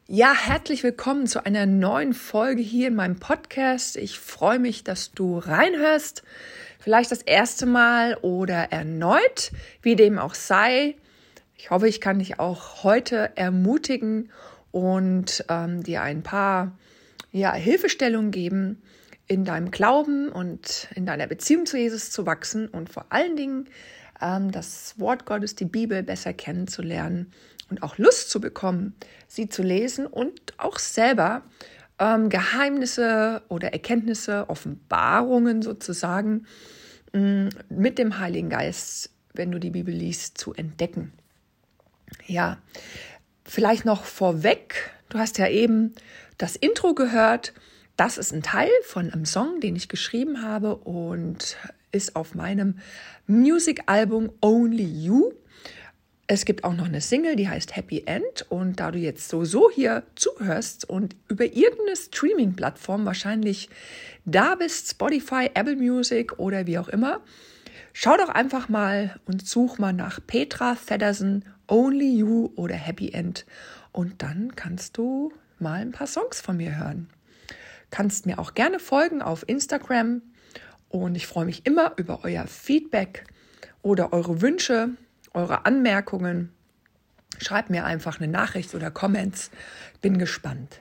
Ja, herzlich willkommen zu einer neuen Folge hier in meinem Podcast. Ich freue mich, dass du reinhörst. Vielleicht das erste Mal oder erneut, wie dem auch sei. Ich hoffe, ich kann dich auch heute ermutigen und dir ein paar Hilfestellungen geben, in deinem Glauben und in deiner Beziehung zu Jesus zu wachsen und vor allen Dingen das Wort Gottes, die Bibel, besser kennenzulernen und auch Lust zu bekommen, sie zu lesen und auch selber Geheimnisse oder Erkenntnisse, Offenbarungen sozusagen mit dem Heiligen Geist, wenn du die Bibel liest, zu entdecken. Ja, vielleicht noch vorweg, du hast ja eben das Intro gehört. Das ist ein Teil von einem Song, den ich geschrieben habe und ist auf meinem Music-Album Only You. Es gibt auch noch eine Single, die heißt Happy End. Und da du jetzt so hier zuhörst und über irgendeine Streaming-Plattform wahrscheinlich da bist, Spotify, Apple Music oder wie auch immer, schau doch einfach mal und such mal nach Petra Feddersen, Only You oder Happy End. Und dann kannst du mal ein paar Songs von mir hören. Kannst mir auch gerne folgen auf Instagram und ich freue mich immer über euer Feedback oder eure Wünsche, eure Anmerkungen. Schreibt mir einfach eine Nachricht oder Comments. Bin gespannt.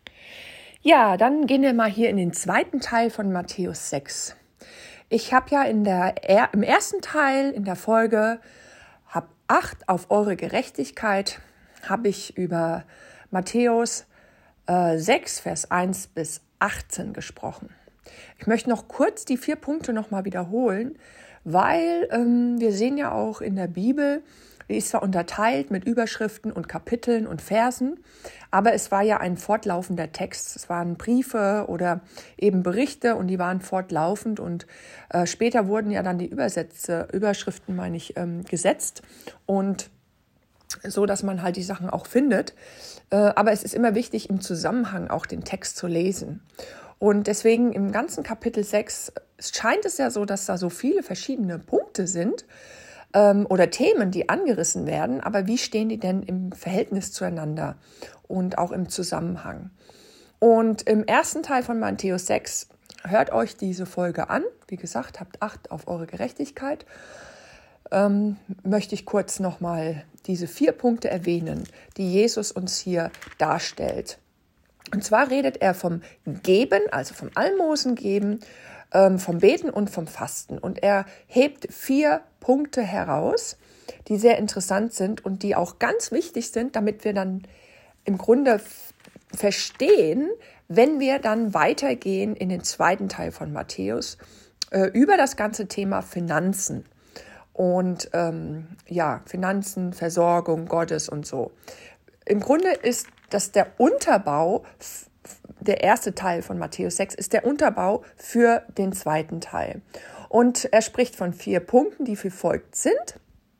Ja, dann gehen wir mal hier in den zweiten Teil von Matthäus 6. Ich habe ja im ersten Teil in der Folge Acht auf eure Gerechtigkeit, habe ich über Matthäus 6, Vers 1 bis 18 gesprochen. Ich möchte noch kurz die 4 Punkte nochmal wiederholen, weil wir sehen ja auch in der Bibel, die ist zwar unterteilt mit Überschriften und Kapiteln und Versen, aber es war ja ein fortlaufender Text. Es waren Briefe oder eben Berichte und die waren fortlaufend und später wurden ja dann die Überschriften, gesetzt und so, dass man halt die Sachen auch findet. Aber es ist immer wichtig, im Zusammenhang auch den Text zu lesen. Und deswegen im ganzen Kapitel 6 scheint es ja so, dass da so viele verschiedene Punkte sind oder Themen, die angerissen werden. Aber wie stehen die denn im Verhältnis zueinander und auch im Zusammenhang? Und im ersten Teil von Matthäus 6 hört euch diese Folge an. Wie gesagt, habt Acht auf eure Gerechtigkeit. Möchte ich kurz nochmal diese 4 Punkte erwähnen, die Jesus uns hier darstellt. Und zwar redet er vom Geben, also vom Almosen geben, vom Beten und vom Fasten. Und er hebt 4 Punkte heraus, die sehr interessant sind und die auch ganz wichtig sind, damit wir dann im Grunde verstehen, wenn wir dann weitergehen in den zweiten Teil von Matthäus über das ganze Thema Finanzen. Und Finanzen, Versorgung Gottes und so. Im Grunde ist das der Unterbau, der erste Teil von Matthäus 6 ist der Unterbau für den zweiten Teil. Und er spricht von 4 Punkten, die wie folgt sind.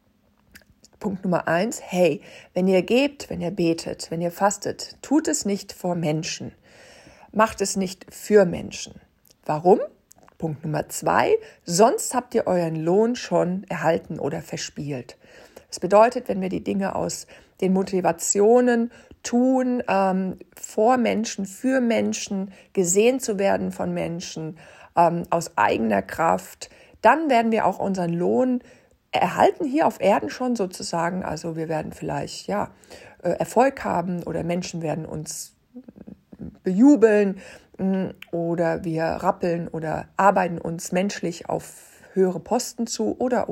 Punkt Nummer 1, hey, wenn ihr gebt, wenn ihr betet, wenn ihr fastet, tut es nicht vor Menschen. Macht es nicht für Menschen. Warum? Punkt Nummer 2, sonst habt ihr euren Lohn schon erhalten oder verspielt. Das bedeutet, wenn wir die Dinge aus den Motivationen tun, vor Menschen, für Menschen, gesehen zu werden von Menschen, aus eigener Kraft, dann werden wir auch unseren Lohn erhalten hier auf Erden schon sozusagen. Also wir werden vielleicht Erfolg haben oder Menschen werden uns bejubeln oder wir rappeln oder arbeiten uns menschlich auf höhere Posten zu oder.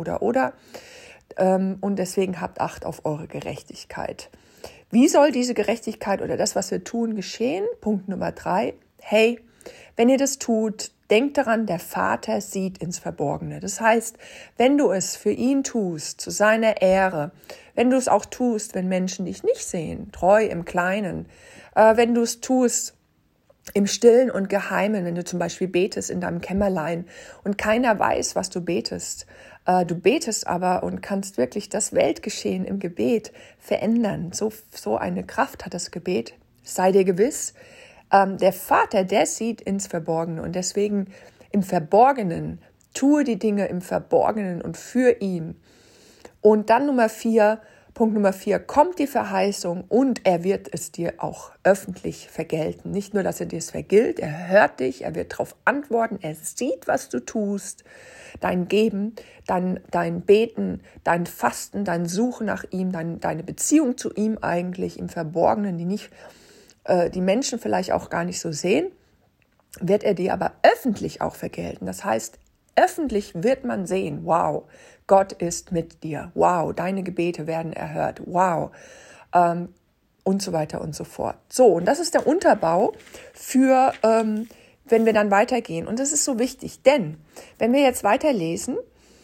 Und deswegen habt Acht auf eure Gerechtigkeit. Wie soll diese Gerechtigkeit oder das, was wir tun, geschehen? Punkt Nummer 3. Hey, wenn ihr das tut, denkt daran, der Vater sieht ins Verborgene. Das heißt, wenn du es für ihn tust, zu seiner Ehre, wenn du es auch tust, wenn Menschen dich nicht sehen, treu im Kleinen, wenn du es tust, im Stillen und Geheimen, wenn du zum Beispiel betest in deinem Kämmerlein und keiner weiß, was du betest. Du betest aber und kannst wirklich das Weltgeschehen im Gebet verändern. So eine Kraft hat das Gebet. Sei dir gewiss, der Vater, der sieht ins Verborgene und deswegen im Verborgenen, tue die Dinge im Verborgenen und für ihn. Und dann Nummer 4, Punkt Nummer 4, kommt die Verheißung und er wird es dir auch öffentlich vergelten. Nicht nur, dass er dir es vergilt, er hört dich, er wird darauf antworten, er sieht, was du tust, dein Geben, dein Beten, dein Fasten, dein Suchen nach ihm, deine Beziehung zu ihm eigentlich im Verborgenen, die Menschen vielleicht auch gar nicht so sehen, wird er dir aber öffentlich auch vergelten. Das heißt, öffentlich wird man sehen, wow, Gott ist mit dir, wow, deine Gebete werden erhört, wow, und so weiter und so fort. So, und das ist der Unterbau für, wenn wir dann weitergehen. Und das ist so wichtig, denn wenn wir jetzt weiterlesen,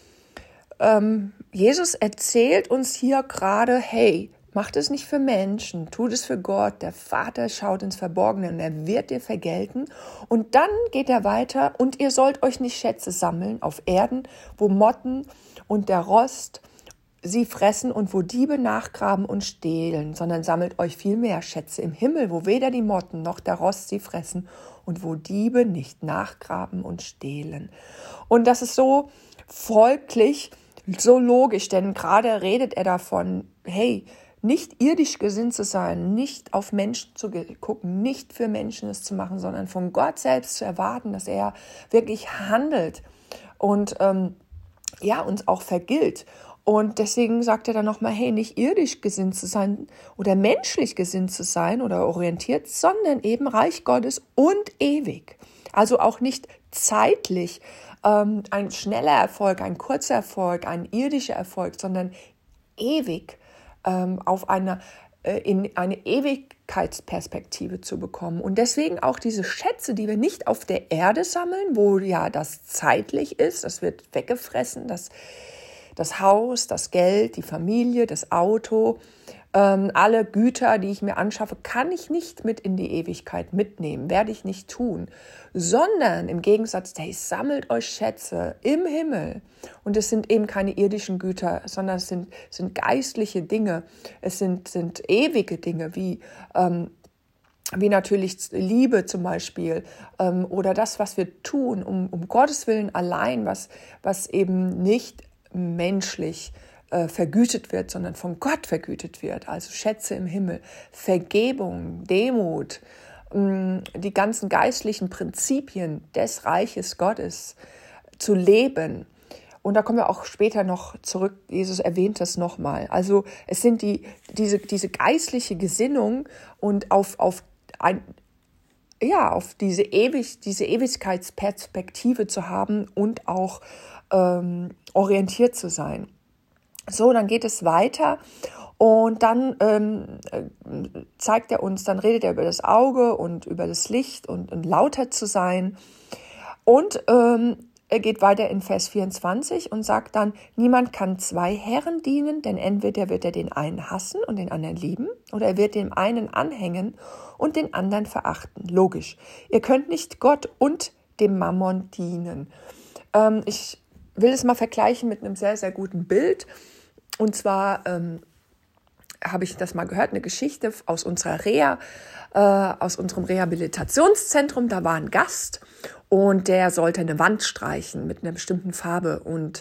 Jesus erzählt uns hier gerade, hey, macht es nicht für Menschen, tut es für Gott. Der Vater schaut ins Verborgene und er wird dir vergelten. Und dann geht er weiter und ihr sollt euch nicht Schätze sammeln auf Erden, wo Motten und der Rost sie fressen und wo Diebe nachgraben und stehlen, sondern sammelt euch viel mehr Schätze im Himmel, wo weder die Motten noch der Rost sie fressen und wo Diebe nicht nachgraben und stehlen. Und das ist so folglich, so logisch, denn gerade redet er davon, hey, nicht irdisch gesinnt zu sein, nicht auf Menschen zu gucken, nicht für Menschen es zu machen, sondern von Gott selbst zu erwarten, dass er wirklich handelt und uns auch vergilt. Und deswegen sagt er dann nochmal, hey, nicht irdisch gesinnt zu sein oder menschlich gesinnt zu sein oder orientiert, sondern eben Reich Gottes und ewig. Also auch nicht zeitlich ein schneller Erfolg, ein kurzer Erfolg, ein irdischer Erfolg, sondern ewig in eine Ewigkeitsperspektive zu bekommen. Und deswegen auch diese Schätze, die wir nicht auf der Erde sammeln, wo ja das zeitlich ist, das wird weggefressen, das Haus, das Geld, die Familie, das Auto, alle Güter, die ich mir anschaffe, kann ich nicht mit in die Ewigkeit mitnehmen, werde ich nicht tun, sondern im Gegensatz, hey, sammelt euch Schätze im Himmel. Und es sind eben keine irdischen Güter, sondern es sind geistliche Dinge, es sind ewige Dinge, wie natürlich Liebe zum Beispiel oder das, was wir tun, um Gottes Willen allein, was eben nicht menschlich vergütet wird, sondern von Gott vergütet wird. Also Schätze im Himmel, Vergebung, Demut, die ganzen geistlichen Prinzipien des Reiches Gottes zu leben. Und da kommen wir auch später noch zurück. Jesus erwähnt das nochmal. Also es sind diese geistliche Gesinnung und auf diese Ewigkeitsperspektive zu haben und auch orientiert zu sein. So, dann geht es weiter und dann zeigt er uns, dann redet er über das Auge und über das Licht und lauter zu sein. Und er geht weiter in Vers 24 und sagt dann, niemand kann zwei Herren dienen, denn entweder wird er den einen hassen und den anderen lieben oder er wird dem einen anhängen und den anderen verachten. Logisch. Ihr könnt nicht Gott und dem Mammon dienen. Ich will es mal vergleichen mit einem sehr, sehr guten Bild. Und zwar habe ich das mal gehört, eine Geschichte aus unserer aus unserem Rehabilitationszentrum. Da war ein Gast und der sollte eine Wand streichen mit einer bestimmten Farbe. Und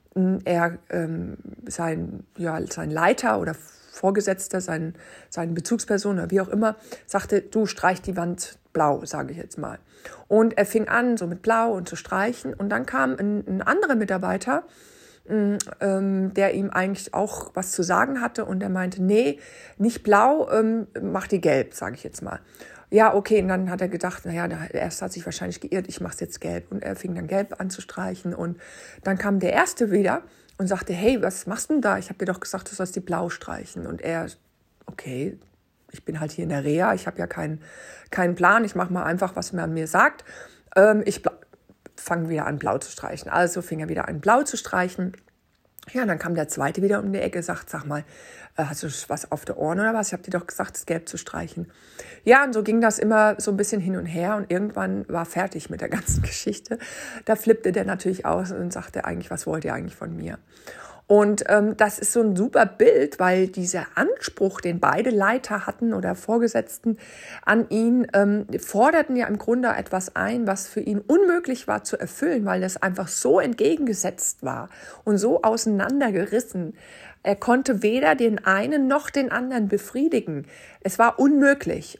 sein Leiter oder Vorgesetzter, seine Bezugsperson oder wie auch immer, sagte, du streich die Wand blau, sage ich jetzt mal. Und er fing an, so mit blau und zu streichen. Und dann kam ein anderer Mitarbeiter, der ihm eigentlich auch was zu sagen hatte und er meinte, nee, nicht blau, mach die gelb, sage ich jetzt mal. Ja, okay, und dann hat er gedacht, erst hat sich wahrscheinlich geirrt, ich mache es jetzt gelb. Und er fing dann gelb an zu streichen und dann kam der Erste wieder und sagte, hey, was machst du denn da? Ich habe dir doch gesagt, du sollst die blau streichen. Und er, okay, ich bin halt hier in der Reha, ich habe ja keinen Plan, ich mache mal einfach, was man mir sagt. Ich fange wieder an, blau zu streichen. Also fing er wieder an, blau zu streichen. Ja, dann kam der Zweite wieder um die Ecke, sagt, sag mal, hast du was auf der Ohren oder was? Ich habe dir doch gesagt, das Gelb zu streichen. Ja, und so ging das immer so ein bisschen hin und her und irgendwann war fertig mit der ganzen Geschichte. Da flippte der natürlich aus und sagte eigentlich, was wollt ihr eigentlich von mir? Und das ist so ein super Bild, weil dieser Anspruch, den beide Leiter hatten oder Vorgesetzten an ihn, forderten ja im Grunde etwas ein, was für ihn unmöglich war zu erfüllen, weil das einfach so entgegengesetzt war und so auseinandergerissen. Er konnte weder den einen noch den anderen befriedigen. Es war unmöglich,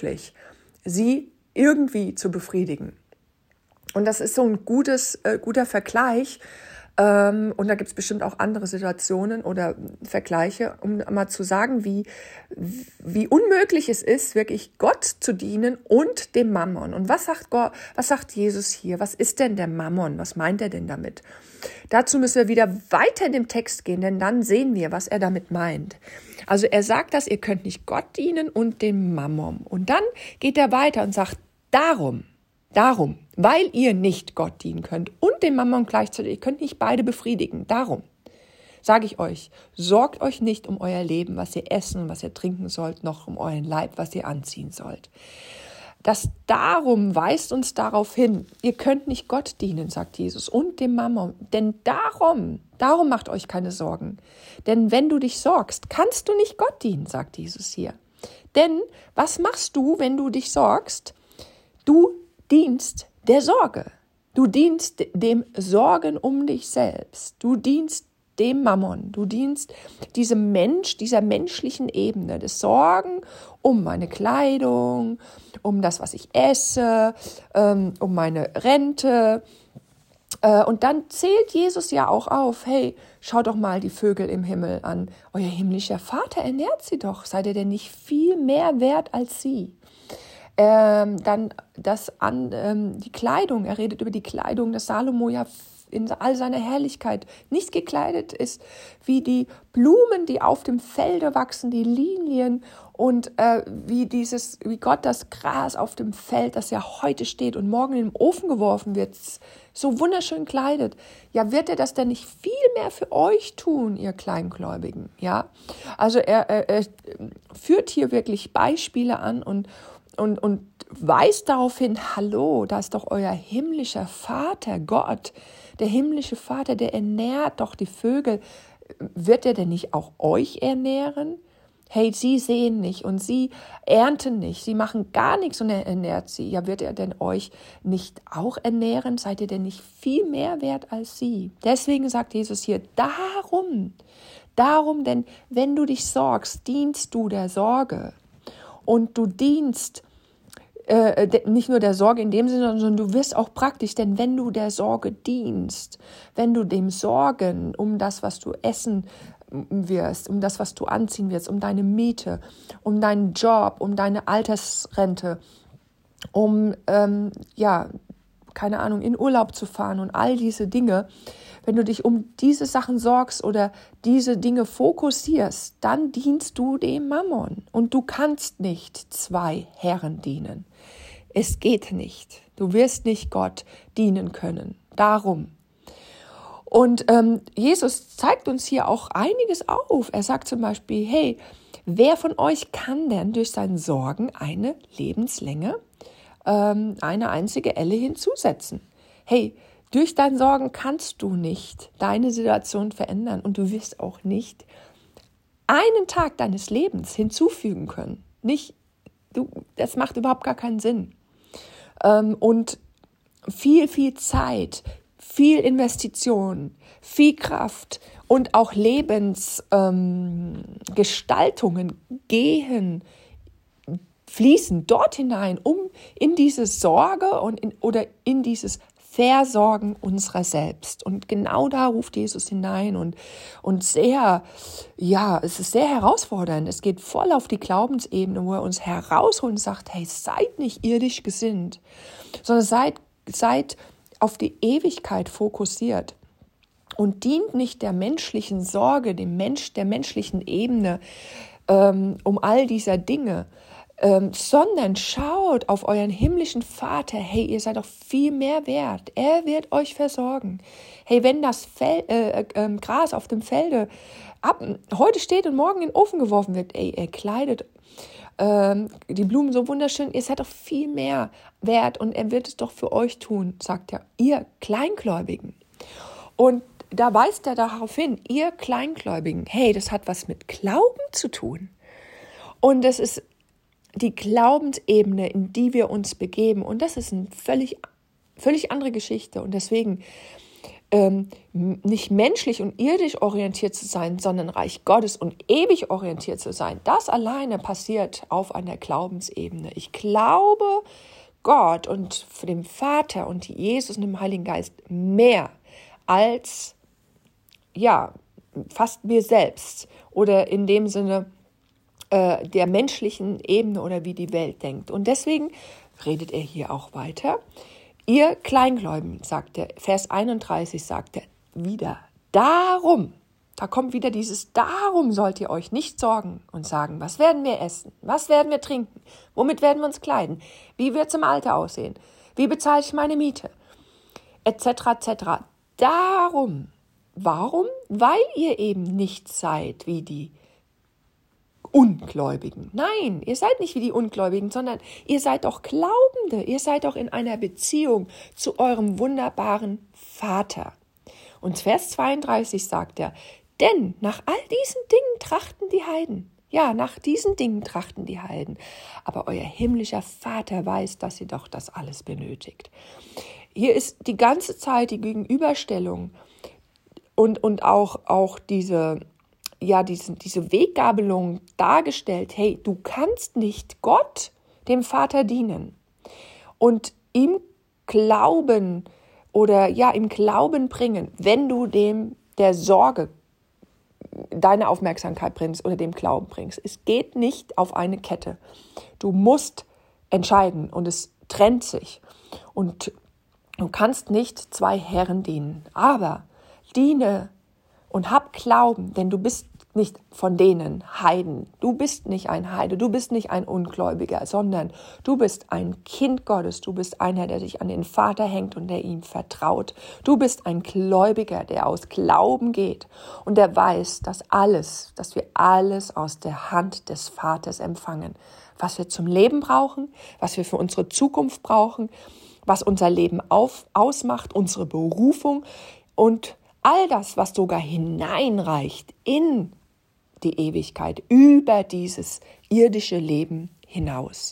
sie irgendwie zu befriedigen. Und das ist so ein guter Vergleich. Und da gibt es bestimmt auch andere Situationen oder Vergleiche, um mal zu sagen, wie unmöglich es ist, wirklich Gott zu dienen und dem Mammon. Und was sagt Jesus hier? Was ist denn der Mammon? Was meint er denn damit? Dazu müssen wir wieder weiter in dem Text gehen, denn dann sehen wir, was er damit meint. Also er sagt das, ihr könnt nicht Gott dienen und dem Mammon. Und dann geht er weiter und sagt, darum, weil ihr nicht Gott dienen könnt und dem Mammon gleichzeitig, ihr könnt nicht beide befriedigen. Darum sage ich euch, sorgt euch nicht um euer Leben, was ihr essen und was ihr trinken sollt, noch um euren Leib, was ihr anziehen sollt. Das Darum weist uns darauf hin, ihr könnt nicht Gott dienen, sagt Jesus, und dem Mammon. Denn darum macht euch keine Sorgen. Denn wenn du dich sorgst, kannst du nicht Gott dienen, sagt Jesus hier. Denn was machst du, wenn du dich sorgst? Du dienst der Sorge. Du dienst dem Sorgen um dich selbst. Du dienst dem Mammon. Du dienst dieser menschlichen Ebene des Sorgen um meine Kleidung, um das, was ich esse, um meine Rente. Und dann zählt Jesus ja auch auf, hey, schaut doch mal die Vögel im Himmel an. Euer himmlischer Vater ernährt sie doch. Seid ihr denn nicht viel mehr wert als sie? Dann die Kleidung, er redet über die Kleidung, dass Salomo ja in all seiner Herrlichkeit nicht gekleidet ist wie die Blumen, die auf dem Felde wachsen, die Lilien und wie Gott das Gras auf dem Feld, das ja heute steht und morgen in den Ofen geworfen wird, so wunderschön kleidet. Ja, wird er das denn nicht viel mehr für euch tun, ihr Kleingläubigen? Ja, also er führt hier wirklich Beispiele an und weist darauf hin, hallo, da ist doch euer himmlischer Vater, Gott, der himmlische Vater, der ernährt doch die Vögel. Wird er denn nicht auch euch ernähren? Hey, sie sehen nicht und sie ernten nicht, sie machen gar nichts und er ernährt sie. Ja, wird er denn euch nicht auch ernähren? Seid ihr denn nicht viel mehr wert als sie? Deswegen sagt Jesus hier, darum, denn wenn du dich sorgst, dienst du der Sorge. Und du dienst nicht nur der Sorge in dem Sinne, sondern du wirst auch praktisch, denn wenn du der Sorge dienst, wenn du dem Sorgen um das, was du essen wirst, um das, was du anziehen wirst, um deine Miete, um deinen Job, um deine Altersrente, um, keine Ahnung, in Urlaub zu fahren und all diese Dinge, wenn du dich um diese Sachen sorgst oder diese Dinge fokussierst, dann dienst du dem Mammon. Und du kannst nicht zwei Herren dienen. Es geht nicht. Du wirst nicht Gott dienen können. Darum. Und Jesus zeigt uns hier auch einiges auf. Er sagt zum Beispiel, hey, wer von euch kann denn durch seine Sorgen eine Lebenslänge, eine einzige Elle hinzusetzen? Hey, durch deine Sorgen kannst du nicht deine Situation verändern und du wirst auch nicht einen Tag deines Lebens hinzufügen können. Das macht überhaupt gar keinen Sinn. Und viel Zeit, viel Investition, viel Kraft und auch Lebensgestaltungen fließen dort hinein, um in diese Sorge oder in dieses Versorgen unserer selbst. Und genau da ruft Jesus hinein und es ist sehr herausfordernd. Es geht voll auf die Glaubensebene, wo er uns herausholt und sagt, hey, seid nicht irdisch gesinnt, sondern seid auf die Ewigkeit fokussiert und dient nicht der menschlichen Sorge, der menschlichen Ebene, um all dieser Dinge, sondern schaut auf euren himmlischen Vater. Hey, ihr seid doch viel mehr wert. Er wird euch versorgen. Hey, wenn das Gras auf dem Felde heute steht und morgen in den Ofen geworfen wird, er kleidet die Blumen so wunderschön, ihr seid doch viel mehr wert und er wird es doch für euch tun, sagt er, ihr Kleingläubigen. Und da weist er darauf hin, ihr Kleingläubigen, hey, das hat was mit Glauben zu tun. Und das ist die Glaubensebene, in die wir uns begeben. Und das ist eine völlig andere Geschichte. Und deswegen nicht menschlich und irdisch orientiert zu sein, sondern Reich Gottes und ewig orientiert zu sein, das alleine passiert auf einer Glaubensebene. Ich glaube Gott und dem Vater und Jesus und dem Heiligen Geist mehr als, fast mir selbst oder in dem Sinne der menschlichen Ebene oder wie die Welt denkt. Und deswegen redet er hier auch weiter. Ihr Kleingläubigen, sagt er, Vers 31 sagt er wieder, darum, da kommt wieder dieses darum sollt ihr euch nicht sorgen und sagen, was werden wir essen, was werden wir trinken, womit werden wir uns kleiden, wie wird es im Alter aussehen, wie bezahle ich meine Miete, etc., etc. Darum, warum? Weil ihr eben nicht seid wie die Ungläubigen. Nein, ihr seid nicht wie die Ungläubigen, sondern ihr seid doch Glaubende. Ihr seid doch in einer Beziehung zu eurem wunderbaren Vater. Und Vers 32 sagt er, denn nach all diesen Dingen trachten die Heiden. Ja, nach diesen Dingen trachten die Heiden. Aber euer himmlischer Vater weiß, dass ihr doch das alles benötigt. Hier ist die ganze Zeit die Gegenüberstellung und auch diese Weggabelung dargestellt, hey, du kannst nicht Gott, dem Vater, dienen und ihm Glauben oder ihm Glauben bringen, wenn du dem der Sorge deine Aufmerksamkeit bringst oder dem Glauben bringst. Es geht nicht auf eine Kette. Du musst entscheiden und es trennt sich. Und du kannst nicht zwei Herren dienen, aber diene und hab Glauben, denn du bist nicht von denen Heiden. Du bist nicht ein Heide, du bist nicht ein Ungläubiger, sondern du bist ein Kind Gottes. Du bist einer, der sich an den Vater hängt und der ihm vertraut. Du bist ein Gläubiger, der aus Glauben geht und der weiß, dass wir alles aus der Hand des Vaters empfangen. Was wir zum Leben brauchen, was wir für unsere Zukunft brauchen, was unser Leben ausmacht, unsere Berufung und all das, was sogar hineinreicht in die Ewigkeit, über dieses irdische Leben hinaus.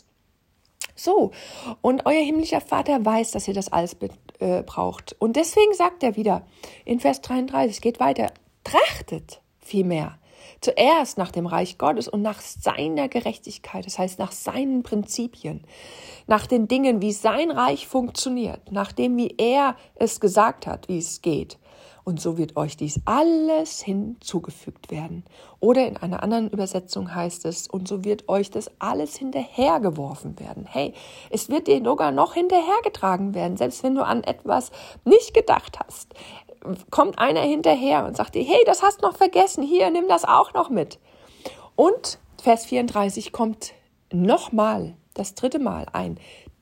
So, und euer himmlischer Vater weiß, dass ihr das alles braucht. Und deswegen sagt er wieder in Vers 33, geht weiter, trachtet vielmehr zuerst nach dem Reich Gottes und nach seiner Gerechtigkeit, das heißt nach seinen Prinzipien, nach den Dingen, wie sein Reich funktioniert, nach dem, wie er es gesagt hat, wie es geht. Und so wird euch dies alles hinzugefügt werden. Oder in einer anderen Übersetzung heißt es, und so wird euch das alles hinterhergeworfen werden. Hey, es wird dir sogar noch hinterhergetragen werden, selbst wenn du an etwas nicht gedacht hast. Kommt einer hinterher und sagt dir, hey, das hast du noch vergessen, hier, nimm das auch noch mit. Und Vers 34 kommt nochmal, das 3. Mal ein.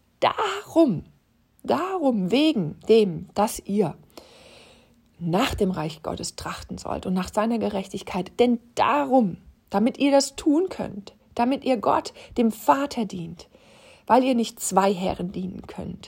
Darum, wegen dem, dass ihr nach dem Reich Gottes trachten sollt und nach seiner Gerechtigkeit. Denn darum, damit ihr das tun könnt, damit ihr Gott, dem Vater, dient, weil ihr nicht zwei Herren dienen könnt,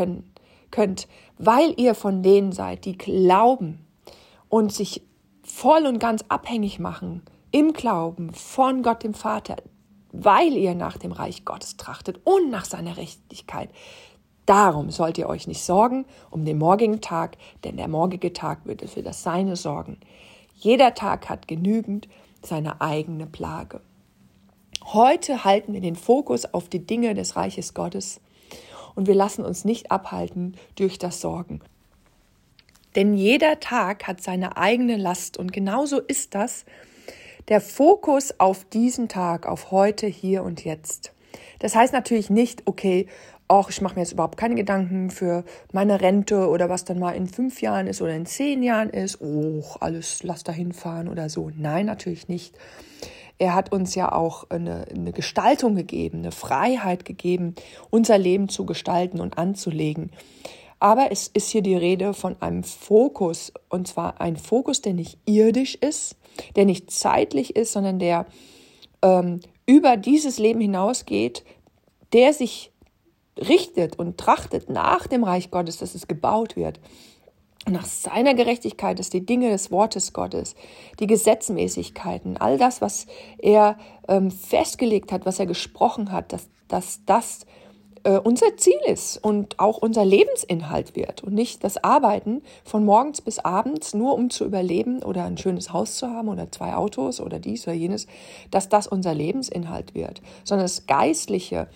weil ihr von denen seid, die glauben und sich voll und ganz abhängig machen im Glauben von Gott, dem Vater, weil ihr nach dem Reich Gottes trachtet und nach seiner Gerechtigkeit. Darum sollt ihr euch nicht sorgen um den morgigen Tag, denn der morgige Tag wird für das Seine sorgen. Jeder Tag hat genügend seine eigene Plage. Heute halten wir den Fokus auf die Dinge des Reiches Gottes und wir lassen uns nicht abhalten durch das Sorgen. Denn jeder Tag hat seine eigene Last und genauso ist das der Fokus auf diesen Tag, auf heute, hier und jetzt. Das heißt natürlich nicht, okay, ich mache mir jetzt überhaupt keine Gedanken für meine Rente oder was dann mal in 5 Jahren ist oder in 10 Jahren ist. Alles, lass da hinfahren oder so. Nein, natürlich nicht. Er hat uns ja auch eine Gestaltung gegeben, eine Freiheit gegeben, unser Leben zu gestalten und anzulegen. Aber es ist hier die Rede von einem Fokus, und zwar ein Fokus, der nicht irdisch ist, der nicht zeitlich ist, sondern der über dieses Leben hinausgeht, der sich richtet und trachtet nach dem Reich Gottes, dass es gebaut wird. Und nach seiner Gerechtigkeit, dass die Dinge des Wortes Gottes, die Gesetzmäßigkeiten, all das, was er festgelegt hat, was er gesprochen hat, dass das unser Ziel ist und auch unser Lebensinhalt wird und nicht das Arbeiten von morgens bis abends, nur um zu überleben oder ein schönes Haus zu haben oder 2 Autos oder dies oder jenes, dass das unser Lebensinhalt wird, sondern das geistliche,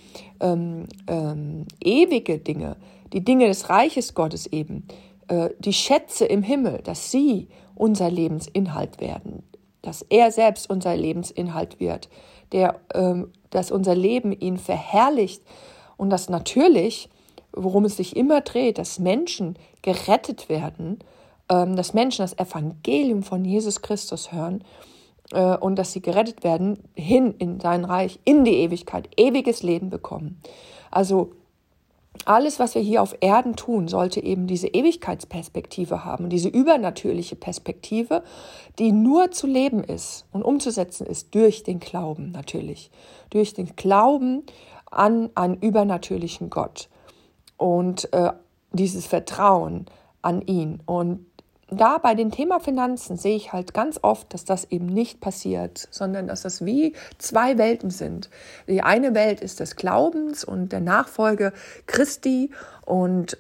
ewige Dinge, die Dinge des Reiches Gottes eben, die Schätze im Himmel, dass sie unser Lebensinhalt werden, dass er selbst unser Lebensinhalt wird, dass unser Leben ihn verherrlicht und dass natürlich, worum es sich immer dreht, dass Menschen gerettet werden, dass Menschen das Evangelium von Jesus Christus hören und dass sie gerettet werden hin in sein Reich, in die Ewigkeit, ewiges Leben bekommen. Also alles, was wir hier auf Erden tun, sollte eben diese Ewigkeitsperspektive haben, diese übernatürliche Perspektive, die nur zu leben ist und umzusetzen ist durch den Glauben natürlich, durch den Glauben an einen übernatürlichen Gott und dieses Vertrauen an ihn. Und da bei dem Thema Finanzen sehe ich halt ganz oft, dass das eben nicht passiert, sondern dass das wie 2 Welten sind. Die eine Welt ist des Glaubens und der Nachfolge Christi und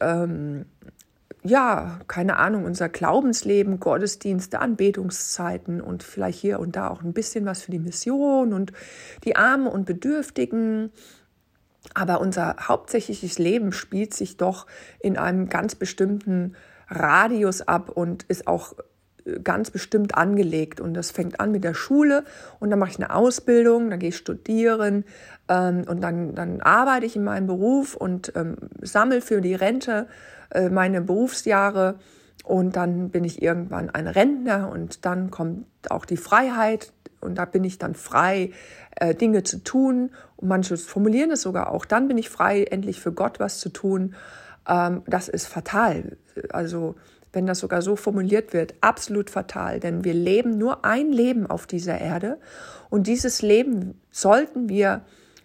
keine Ahnung, unser Glaubensleben, Gottesdienste, Anbetungszeiten und vielleicht hier und da auch ein bisschen was für die Mission und die Armen und Bedürftigen. Aber unser hauptsächliches Leben spielt sich doch in einem ganz bestimmten Radius ab und ist auch ganz bestimmt angelegt. Und das fängt an mit der Schule und dann mache ich eine Ausbildung, dann gehe ich studieren und dann arbeite ich in meinem Beruf und sammle für die Rente meine Berufsjahre und dann bin ich irgendwann ein Rentner und dann kommt auch die Freiheit und da bin ich dann frei, Dinge zu tun und manche formulieren es sogar auch, dann bin ich frei, endlich für Gott was zu tun. Das ist fatal. Also wenn das sogar so formuliert wird, absolut fatal. Denn wir leben nur ein Leben auf dieser Erde. Und dieses Leben sollten wir,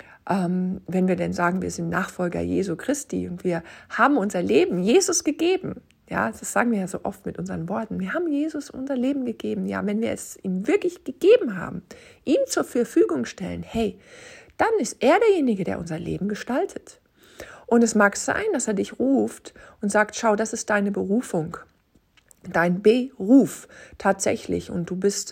wenn wir denn sagen, wir sind Nachfolger Jesu Christi und wir haben unser Leben Jesus gegeben. Ja, das sagen wir ja so oft mit unseren Worten. Wir haben Jesus unser Leben gegeben. Ja, wenn wir es ihm wirklich gegeben haben, ihm zur Verfügung stellen, hey, dann ist er derjenige, der unser Leben gestaltet. Und es mag sein, dass er dich ruft und sagt, schau, das ist deine Berufung, dein Beruf tatsächlich. Und du bist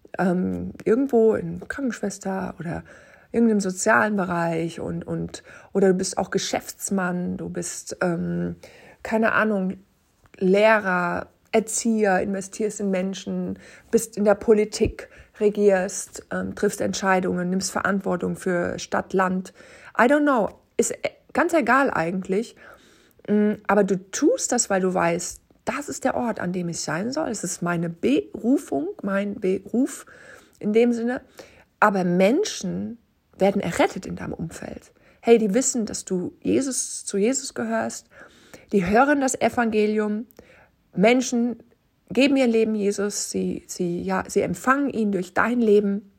irgendwo in Krankenschwester oder irgendeinem sozialen Bereich oder du bist auch Geschäftsmann, du bist, keine Ahnung, Lehrer, Erzieher, investierst in Menschen, bist in der Politik, regierst, triffst Entscheidungen, nimmst Verantwortung für Stadt, Land. I don't know, ist ganz egal eigentlich, aber du tust das, weil du weißt, das ist der Ort, an dem ich sein soll. Es ist meine Berufung, mein Beruf in dem Sinne. Aber Menschen werden errettet in deinem Umfeld. Hey, die wissen, dass du zu Jesus gehörst. Die hören das Evangelium. Menschen geben ihr Leben Jesus. Sie empfangen ihn durch dein Leben.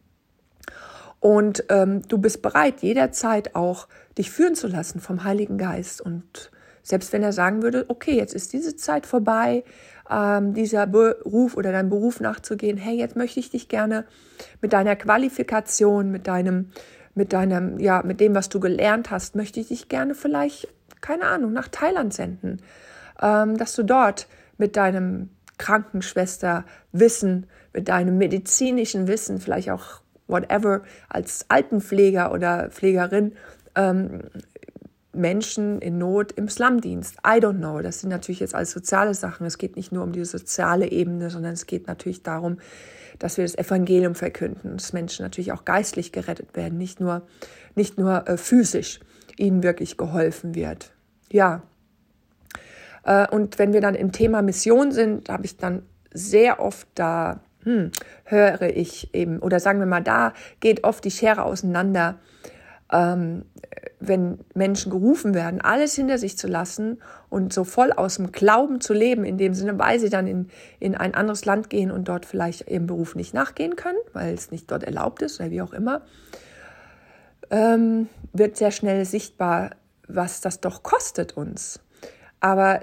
Und du bist bereit, jederzeit auch dich führen zu lassen vom Heiligen Geist. Und selbst wenn er sagen würde, okay, jetzt ist diese Zeit vorbei, dieser Beruf oder deinem Beruf nachzugehen, hey, jetzt möchte ich dich gerne mit deiner Qualifikation, mit dem, was du gelernt hast, möchte ich dich gerne vielleicht, keine Ahnung, nach Thailand senden, dass du dort mit deinem Krankenschwesterwissen, mit deinem medizinischen Wissen, vielleicht auch whatever, als Altenpfleger oder Pflegerin, Menschen in Not im Slumdienst. I don't know. Das sind natürlich jetzt alles soziale Sachen. Es geht nicht nur um die soziale Ebene, sondern es geht natürlich darum, dass wir das Evangelium verkünden, dass Menschen natürlich auch geistlich gerettet werden, nicht nur physisch ihnen wirklich geholfen wird. Ja. Und wenn wir dann im Thema Mission sind, habe ich dann sehr oft höre ich eben, oder sagen wir mal, da geht oft die Schere auseinander, wenn Menschen gerufen werden, alles hinter sich zu lassen und so voll aus dem Glauben zu leben, in dem Sinne, weil sie dann in ein anderes Land gehen und dort vielleicht ihrem Beruf nicht nachgehen können, weil es nicht dort erlaubt ist oder wie auch immer, wird sehr schnell sichtbar, was das doch kostet uns. Aber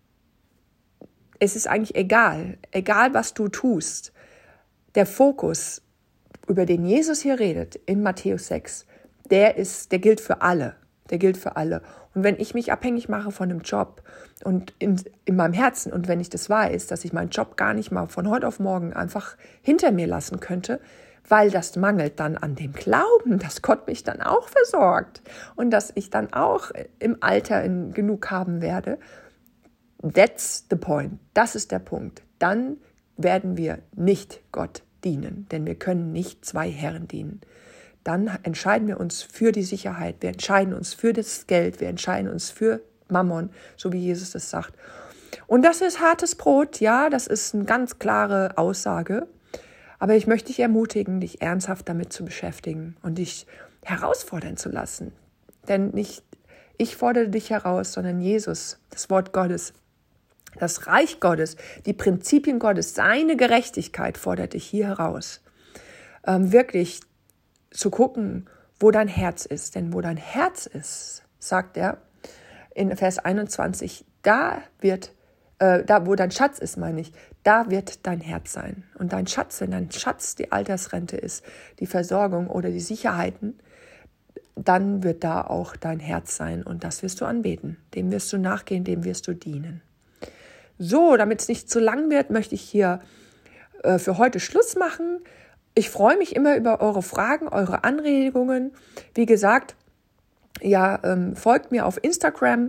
es ist eigentlich egal was du tust. Der Fokus, über den Jesus hier redet in Matthäus 6, der gilt für alle. der gilt für alle. Und wenn ich mich abhängig mache von einem Job und in meinem Herzen und wenn ich das weiß, dass ich meinen Job gar nicht mal von heute auf morgen einfach hinter mir lassen könnte, weil das mangelt dann an dem Glauben, dass Gott mich dann auch versorgt und dass ich dann auch im Alter genug haben werde. That's the point. Das ist der Punkt. Dann werden wir nicht Gott dienen, denn wir können nicht zwei Herren dienen. Dann entscheiden wir uns für die Sicherheit, wir entscheiden uns für das Geld, wir entscheiden uns für Mammon, so wie Jesus das sagt. Und das ist hartes Brot, ja, das ist eine ganz klare Aussage. Aber ich möchte dich ermutigen, dich ernsthaft damit zu beschäftigen und dich herausfordern zu lassen. Denn nicht ich fordere dich heraus, sondern Jesus, das Wort Gottes, das Reich Gottes, die Prinzipien Gottes, seine Gerechtigkeit fordert dich hier heraus. Wirklich zu gucken, wo dein Herz ist. Denn wo dein Herz ist, sagt er in Vers 21, wo dein Schatz ist, meine ich, da wird dein Herz sein. Und dein Schatz, wenn dein Schatz die Altersrente ist, die Versorgung oder die Sicherheiten, dann wird da auch dein Herz sein. Und das wirst du anbeten. Dem wirst du nachgehen, dem wirst du dienen. So, damit es nicht zu lang wird, möchte ich hier für heute Schluss machen. Ich freue mich immer über eure Fragen, eure Anregungen. Wie gesagt, ja, folgt mir auf Instagram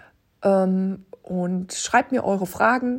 und schreibt mir eure Fragen.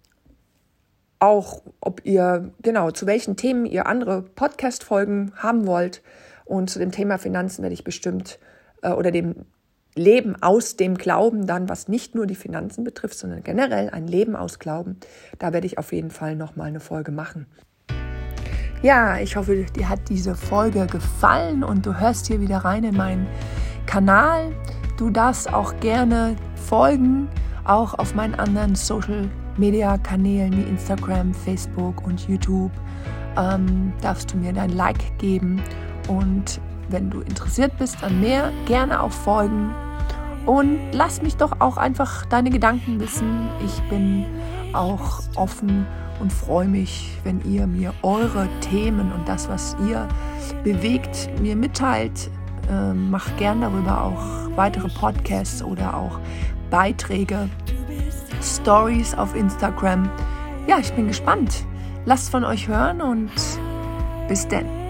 Auch ob ihr, zu welchen Themen ihr andere Podcast-Folgen haben wollt. Und zu dem Thema Finanzen werde ich bestimmt, oder dem Leben aus dem Glauben dann, was nicht nur die Finanzen betrifft, sondern generell ein Leben aus Glauben, da werde ich auf jeden Fall nochmal eine Folge machen. Ja, ich hoffe, dir hat diese Folge gefallen und du hörst hier wieder rein in meinen Kanal. Du darfst auch gerne folgen, auch auf meinen anderen Social-Media-Kanälen wie Instagram, Facebook und YouTube. Darfst du mir dein Like geben und wenn du interessiert bist an mehr, gerne auch folgen. Und lass mich doch auch einfach deine Gedanken wissen. Ich bin auch offen und freue mich, wenn ihr mir eure Themen und das, was ihr bewegt, mir mitteilt. Macht gern darüber auch weitere Podcasts oder auch Beiträge, Stories auf Instagram. Ja, ich bin gespannt. Lasst von euch hören und bis denn.